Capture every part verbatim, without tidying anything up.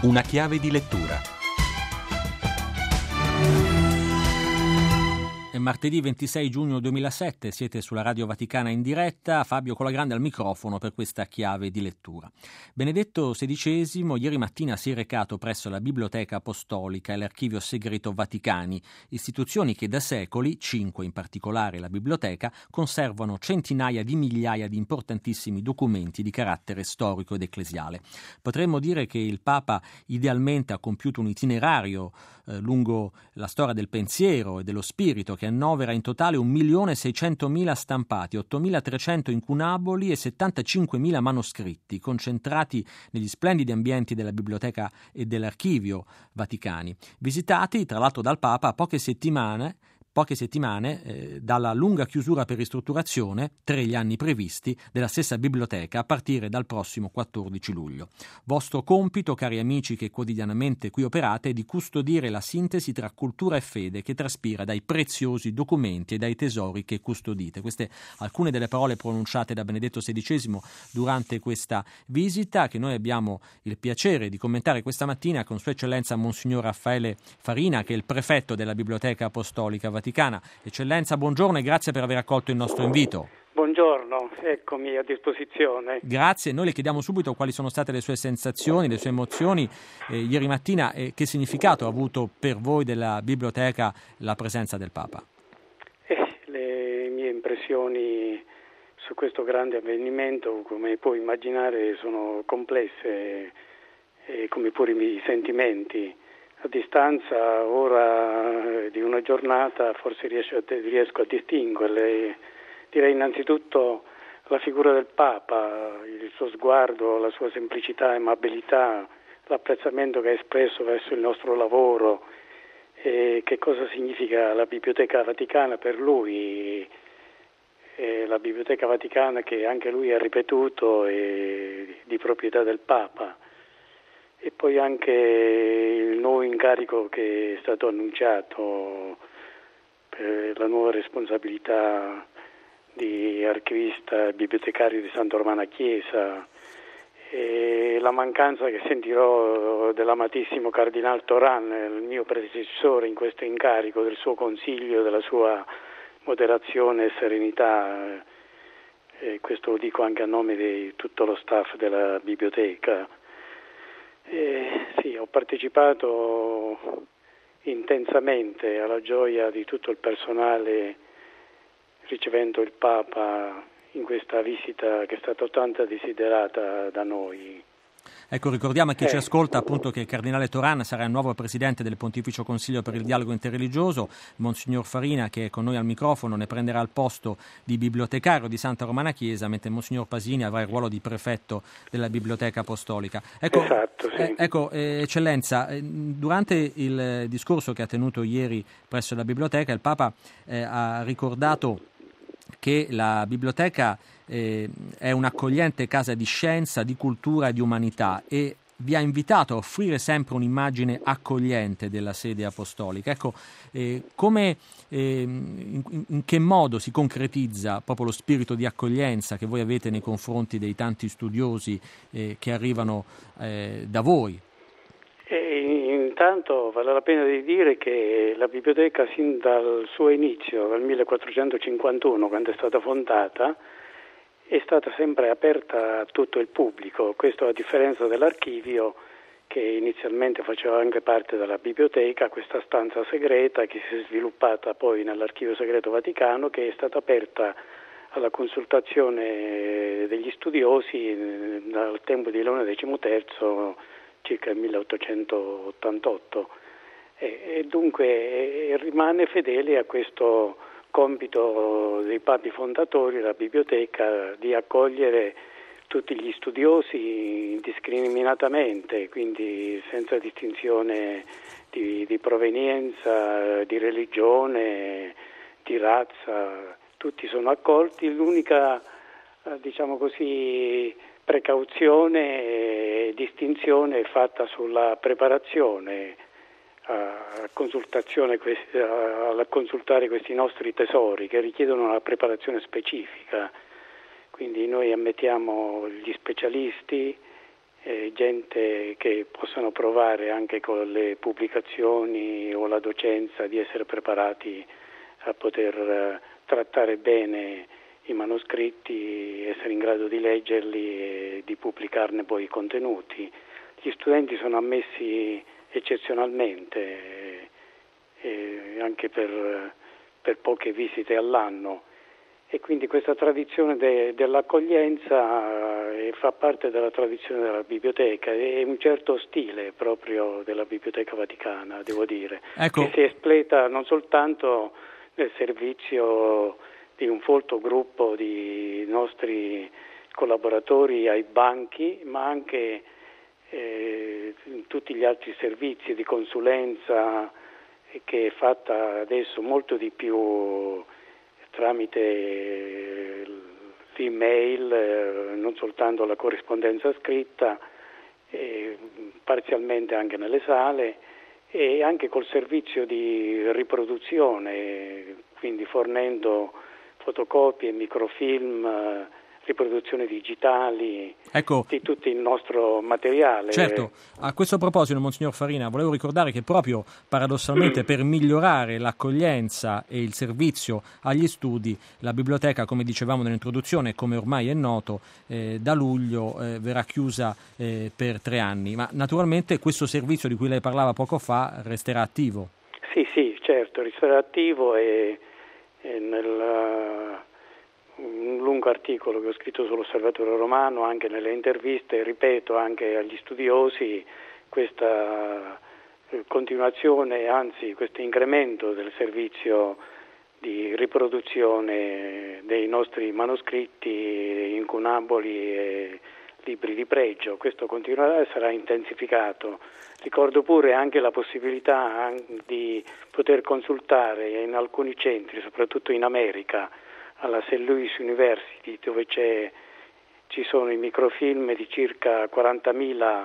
Una chiave di lettura. È martedì ventisei giugno duemilasette, siete sulla Radio Vaticana in diretta, Fabio Colagrande al microfono per questa chiave di lettura. Benedetto sedicesimo ieri mattina si è recato presso la Biblioteca Apostolica e l'Archivio Segreto Vaticani, istituzioni che da secoli, cinque in particolare la Biblioteca, conservano centinaia di migliaia di importantissimi documenti di carattere storico ed ecclesiale. Potremmo dire che il Papa idealmente ha compiuto un itinerario eh, lungo la storia del pensiero e dello spirito, che annovera in totale un milione seicentomila stampati, ottomilatrecento incunaboli e settantacinquemila manoscritti, concentrati negli splendidi ambienti della Biblioteca e dell'Archivio Vaticani, visitati tra l'altro dal Papa a poche settimane poche settimane eh, dalla lunga chiusura per ristrutturazione, tre gli anni previsti, della stessa biblioteca a partire dal prossimo quattordici luglio. Vostro compito, cari amici che quotidianamente qui operate, è di custodire la sintesi tra cultura e fede che traspira dai preziosi documenti e dai tesori che custodite. Queste alcune delle parole pronunciate da Benedetto sedicesimo durante questa visita, che noi abbiamo il piacere di commentare questa mattina con Sua Eccellenza Monsignor Raffaele Farina, che è il prefetto della Biblioteca Apostolica Vaticana. Eccellenza, buongiorno e grazie per aver accolto il nostro invito. Buongiorno, eccomi a disposizione. Grazie, noi le chiediamo subito quali sono state le sue sensazioni, le sue emozioni eh, ieri mattina e che significato ha avuto per voi della biblioteca la presenza del Papa. Eh, le mie impressioni su questo grande avvenimento, come puoi immaginare, sono complesse, eh, come pure i miei sentimenti. A distanza ora di una giornata forse riesco a, riesco a distinguerle. Direi innanzitutto la figura del Papa, il suo sguardo, la sua semplicità e amabilità, l'apprezzamento che ha espresso verso il nostro lavoro, e che cosa significa la Biblioteca Vaticana per lui, e la Biblioteca Vaticana che anche lui ha ripetuto è di proprietà del Papa. E poi anche il nuovo incarico che è stato annunciato per la nuova responsabilità di archivista e bibliotecario di Santa Romana Chiesa, e la mancanza che sentirò dell'amatissimo Cardinal Toran, il mio predecessore in questo incarico, del suo consiglio, della sua moderazione e serenità, e questo lo dico anche a nome di tutto lo staff della biblioteca. Eh, sì, ho partecipato intensamente alla gioia di tutto il personale ricevendo il Papa in questa visita che è stata tanto desiderata da noi. Ecco, ricordiamo a chi eh. ci ascolta appunto che il Cardinale Toran sarà il nuovo presidente del Pontificio Consiglio per il Dialogo Interreligioso. Monsignor Farina, che è con noi al microfono, ne prenderà il posto di bibliotecario di Santa Romana Chiesa, mentre Monsignor Pasini avrà il ruolo di prefetto della Biblioteca Apostolica. Ecco, esatto, sì. eh, ecco eh, Eccellenza, eh, durante il discorso che ha tenuto ieri presso la Biblioteca, il Papa eh, ha ricordato che la biblioteca eh, è un'accogliente casa di scienza, di cultura e di umanità, e vi ha invitato a offrire sempre un'immagine accogliente della sede apostolica. Ecco, eh, come, eh, in, in che modo si concretizza proprio lo spirito di accoglienza che voi avete nei confronti dei tanti studiosi eh, che arrivano eh, da voi? E intanto vale la pena di dire che la biblioteca sin dal suo inizio, dal millequattrocentocinquantuno, quando è stata fondata, è stata sempre aperta a tutto il pubblico. Questo a differenza dell'archivio, che inizialmente faceva anche parte della biblioteca, questa stanza segreta che si è sviluppata poi nell'Archivio Segreto Vaticano, che è stata aperta alla consultazione degli studiosi dal tempo di Leone decimoterzo, circa il milleottocentottantotto, e, e dunque e rimane fedele a questo compito dei papi fondatori, la biblioteca, di accogliere tutti gli studiosi indiscriminatamente, quindi senza distinzione di, di provenienza, di religione, di razza, tutti sono accolti. L'unica, diciamo così, precauzione e distinzione è fatta sulla preparazione a, consultazione, a consultare questi nostri tesori che richiedono una preparazione specifica. Quindi noi ammettiamo gli specialisti eh, gente che possano provare anche con le pubblicazioni o la docenza di essere preparati a poter eh, trattare bene i manoscritti, essere in grado di leggerli e di pubblicarne poi i contenuti. Gli studenti sono ammessi eccezionalmente, eh, eh, anche per, per poche visite all'anno, e quindi questa tradizione de, dell'accoglienza eh, fa parte della tradizione della biblioteca, è un certo stile proprio della Biblioteca Vaticana, devo dire, ecco. che si espleta non soltanto nel servizio di un folto gruppo di nostri collaboratori ai banchi, ma anche eh, in tutti gli altri servizi di consulenza che è fatta adesso molto di più tramite l'email, eh, non soltanto la corrispondenza scritta, eh, parzialmente anche nelle sale, e anche col servizio di riproduzione, quindi fornendo fotocopie, microfilm, eh, riproduzioni digitali, ecco, di tutto il nostro materiale. Certo, a questo proposito, Monsignor Farina, volevo ricordare che proprio paradossalmente per migliorare l'accoglienza e il servizio agli studi, la biblioteca, come dicevamo nell'introduzione, come ormai è noto, eh, da luglio eh, verrà chiusa eh, per tre anni, ma naturalmente questo servizio di cui lei parlava poco fa resterà attivo. Sì, sì, certo, resterà attivo e, e nel... un lungo articolo che ho scritto sull'Osservatore Romano, anche nelle interviste, ripeto anche agli studiosi questa continuazione, anzi questo incremento del servizio di riproduzione dei nostri manoscritti, incunaboli e libri di pregio. Questo continuerà e sarà intensificato. Ricordo pure anche la possibilità di poter consultare in alcuni centri, soprattutto in America, alla Saint Louis University, dove c'è, ci sono i microfilm di circa quarantamila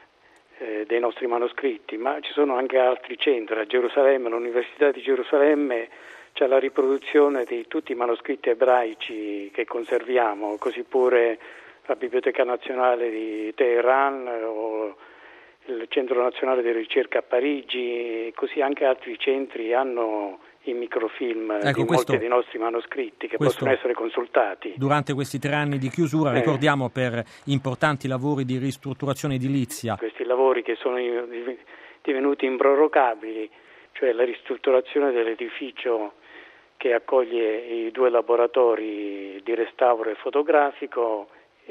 eh, dei nostri manoscritti, ma ci sono anche altri centri. A Gerusalemme, all'Università di Gerusalemme, c'è la riproduzione di tutti i manoscritti ebraici che conserviamo, così pure la Biblioteca Nazionale di Teheran o il Centro Nazionale di Ricerca a Parigi, e così anche altri centri hanno i microfilm ecco, di questo, molti dei nostri manoscritti che questo, possono essere consultati. Durante questi tre anni di chiusura, eh, ricordiamo, per importanti lavori di ristrutturazione edilizia. Questi lavori che sono divenuti improrogabili, cioè la ristrutturazione dell'edificio che accoglie i due laboratori di restauro e fotografico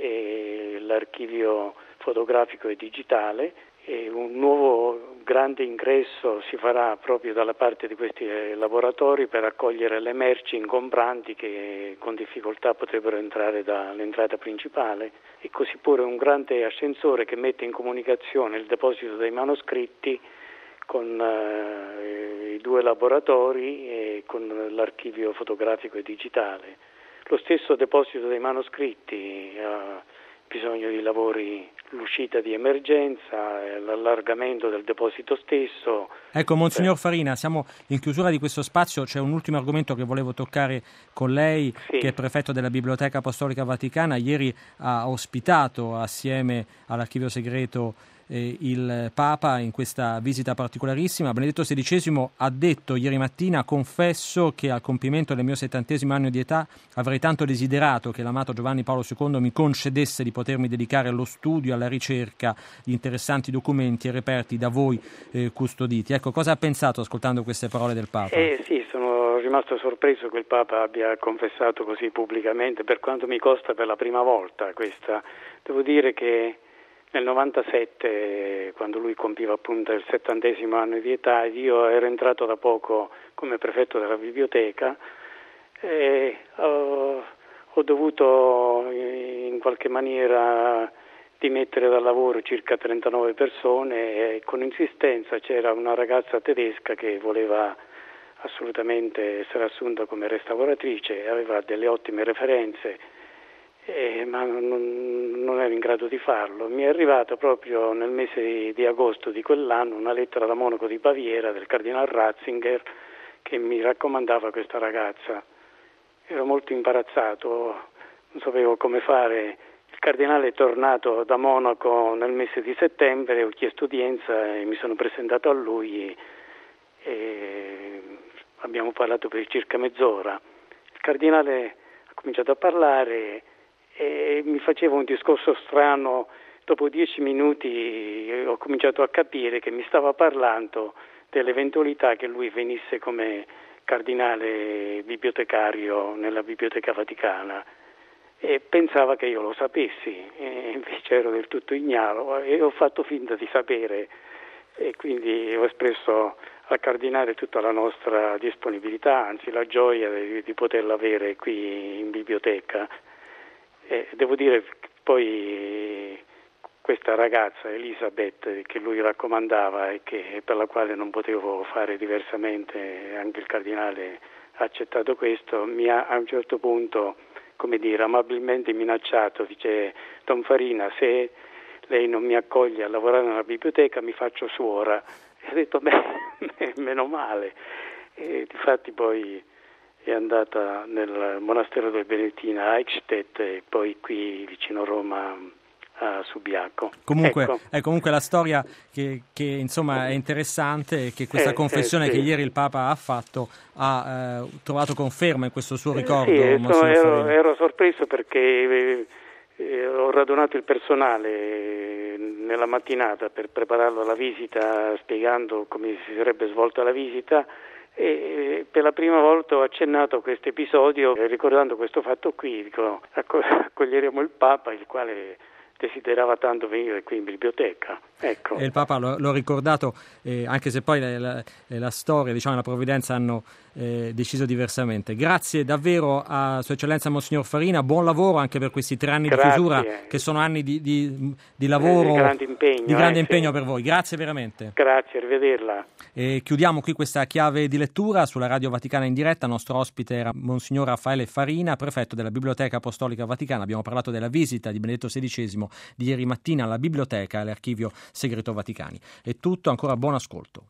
e l'archivio fotografico e digitale, e un nuovo grande ingresso si farà proprio dalla parte di questi laboratori per accogliere le merci ingombranti che con difficoltà potrebbero entrare dall'entrata principale, e così pure un grande ascensore che mette in comunicazione il deposito dei manoscritti con eh, i due laboratori e con l'archivio fotografico e digitale. Lo stesso deposito dei manoscritti ha bisogno di lavori, l'uscita di emergenza, l'allargamento del deposito stesso. Ecco, Monsignor Farina, siamo in chiusura di questo spazio, c'è un ultimo argomento che volevo toccare con lei, sì. che è prefetto della Biblioteca Apostolica Vaticana. Ieri ha ospitato assieme all'archivio segreto eh, il Papa in questa visita particolarissima. Benedetto sedicesimo ha detto ieri mattina: confesso che al compimento del mio settantesimo anno di età avrei tanto desiderato che l'amato Giovanni Paolo secondo mi concedesse di potermi dedicare allo studio, alla ricerca di interessanti documenti e reperti da voi eh, custoditi. Ecco, cosa ha pensato ascoltando queste parole del Papa? Eh sì, sono rimasto sorpreso che il Papa abbia confessato così pubblicamente, per quanto mi costa per la prima volta questa. Devo dire che nel novantasette, quando lui compiva appunto il settantesimo anno di età, io ero entrato da poco come prefetto della biblioteca e ho, ho dovuto in qualche maniera dimettere dal lavoro circa trentanove persone, e con insistenza c'era una ragazza tedesca che voleva assolutamente essere assunta come restauratrice, aveva delle ottime referenze, Eh, ma non, non ero in grado di farlo. Mi è arrivata proprio nel mese di, di agosto di quell'anno una lettera da monaco di Baviera del cardinal Ratzinger che mi raccomandava questa ragazza. Ero molto imbarazzato, non sapevo come fare. Il cardinale è tornato da Monaco nel mese di settembre, ho chiesto udienza e mi sono presentato a lui e abbiamo parlato per circa mezz'ora. Il cardinale ha cominciato a parlare e mi faceva un discorso strano. Dopo dieci minuti ho cominciato a capire che mi stava parlando dell'eventualità che lui venisse come cardinale bibliotecario nella Biblioteca Vaticana e pensava che io lo sapessi, e invece ero del tutto ignaro e ho fatto finta di sapere e quindi ho espresso al cardinale tutta la nostra disponibilità, anzi la gioia di, di poterla avere qui in biblioteca. E devo dire che poi questa ragazza Elisabeth che lui raccomandava e che, per la quale non potevo fare diversamente, anche il cardinale ha accettato questo, mi ha a un certo punto, come dire, amabilmente minacciato, dice: Don Farina, se lei non mi accoglie a lavorare nella biblioteca mi faccio suora. E ho detto beh, meno male. E difatti poi è andata nel monastero del Benedettino a Eichstätt e poi qui vicino Roma a Subiaco. Comunque ecco. è comunque la storia che, che insomma è interessante e che questa eh, confessione eh, sì. che ieri il Papa ha fatto ha eh, trovato conferma in questo suo ricordo. Eh, sì, sono, ero, Farina. ero sorpreso perché eh, eh, ho radunato il personale nella mattinata per prepararlo alla visita, spiegando come si sarebbe svolta la visita, e per la prima volta ho accennato a questo episodio ricordando questo fatto qui. Dico, accoglieremo il Papa, il quale desiderava tanto venire qui in biblioteca. Ecco. E il Papa l'ho, l'ho ricordato, eh, anche se poi la, la, la storia, diciamo, la provvidenza hanno eh, deciso diversamente. Grazie davvero a Sua Eccellenza Monsignor Farina, buon lavoro anche per questi tre anni Grazie. di chiusura, che sono anni di, di, di lavoro, eh, di grande impegno, di grande eh, impegno sì. per voi. Grazie veramente. Grazie, arrivederla. E chiudiamo qui questa chiave di lettura sulla Radio Vaticana in diretta. Il nostro ospite era Monsignor Raffaele Farina, prefetto della Biblioteca Apostolica Vaticana. Abbiamo parlato della visita di Benedetto sedicesimo di ieri mattina alla biblioteca e all'archivio segreto Vaticani. È tutto, ancora buon ascolto.